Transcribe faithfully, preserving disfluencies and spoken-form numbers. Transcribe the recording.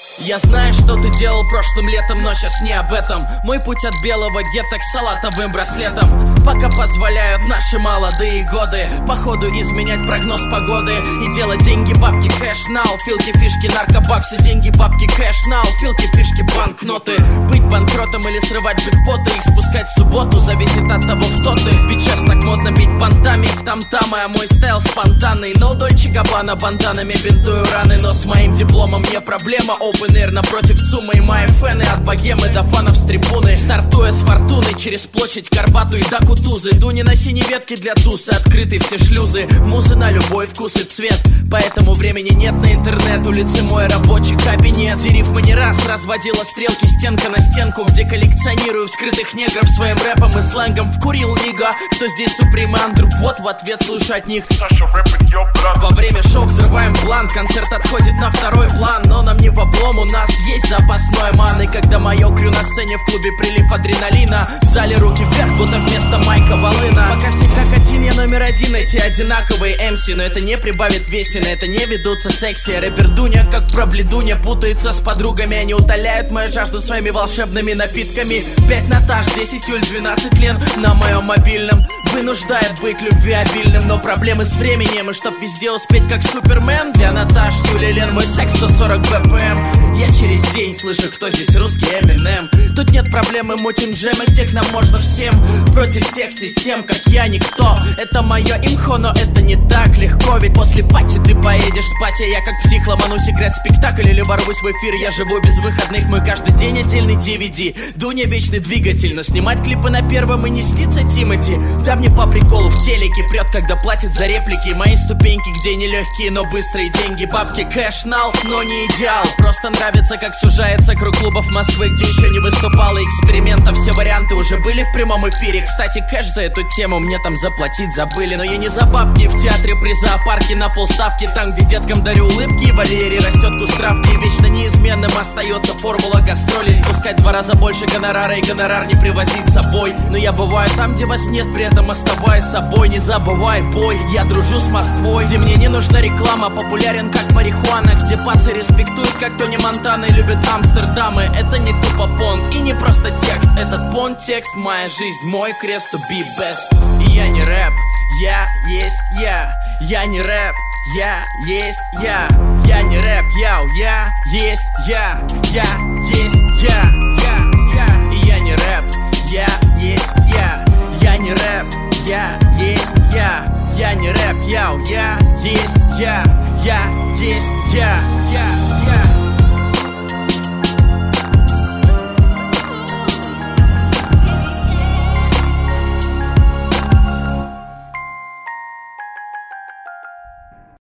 Я знаю, что ты делал прошлым летом, но сейчас не об этом. Мой путь от белого гетто к салатовым браслетам. Пока позволяют наши молодые годы походу изменять прогноз погоды и делать деньги, бабки, кэш, нау. Филки, фишки, наркобаксы, деньги, бабки, кэш, нау. Филки, фишки, банкноты. Быть банкротом или срывать джекпоты, их спускать в субботу зависит от того, кто ты. Ведь сейчас так модно бить понтами в там-тамы, а мой стайл спонтанный. Но Дольче Габбана банданами бинтую раны, но с моим дипломом не проблема. Open air напротив ЦУМа и мои фэны от богемы до фанов с трибуны. Стартуя с фортуной через площадь Карпату и до Кутузы. Дуни на синей ветке для тусы, открыты все шлюзы. Музы на любой вкус и цвет, поэтому времени нет на интернет. Улицы мой рабочий кабинет, где рифмы не раз разводила стрелки стенка на стенку, где коллекционирую вскрытых негров своим рэпом и сленгом. Вкурил нига, кто здесь суприм андербот, в ответ слышу от них Саша рэпит, ё брат. Во время шоу взрываем план, концерт отходит на второй план, но нам не в облом, у нас есть запасной маны. Когда мое крю на сцене, в клубе прилив адреналина, в зале руки вверх, будто вместо Майка Волына. Пока все как один, я номер один, эти одинаковые эмси, но это не прибавит весе, на это не ведутся секси. Рэпер Дуня, как пробледуня, путается с подругами, они утоляют мою жажду своими волшебными напитками. Пять Наташ, десять Юль, двенадцать Лен на моем мобильном вынуждает быть любви обильным, но проблемы с временем, и чтоб везде успеть как Супермен. Для Наташ, Юли, Лен, мой секс сто сорок бэ пэ эм. Я через день слышу, кто здесь русский Эминем. Тут нет проблемы, мутим джемы, тех нам можно всем. Против всех систем, как я никто. Это мое имхо, но это не так легко. Ведь после пати ты поедешь спать, а я как псих ломанусь играть спектакль или ворвусь в эфир. Я живу без выходных, мой каждый день отдельный ди ви ди. Дуня вечный двигатель, но снимать клипы на первом и не снится Тимати. Да мне по приколу в телеке прет, когда платит за реплики. Мои ступеньки, где нелегкие, но быстрые деньги. Бабки, кэш, нал, но не идеал. Просто нравится, как сужается круг клубов Москвы, где еще не выступало экспериментов. Все варианты уже были в прямом эфире. Кстати, кэш за эту тему мне там заплатить забыли. Но я не за бабки, в театре при зоопарке на полставки. Там, где деткам дарю улыбки, и Валерий растет куст травки. Вечно неизменным остается формула гастролей. Спускать два раза больше гонорара и гонорар не привозить с собой. Но я бываю там, где вас нет, при этом оставаясь собой. Не забывай бой, я дружу с Москвой, где мне не нужна реклама, популярен как марихуана, где пацы респектуют, как Тони Монтана, и любят Амстердамы. Это не тупо понт и не просто текст, этот понт-текст, моя жизнь, мой крест to be best. И я не рэп, я есть я, я не рэп, я есть я, я не рэп, яу, я есть я, я есть я, я, я. И я не рэп, я есть я, я не рэп, я есть я, я не рэп, яу, я есть я, я есть я, я, я.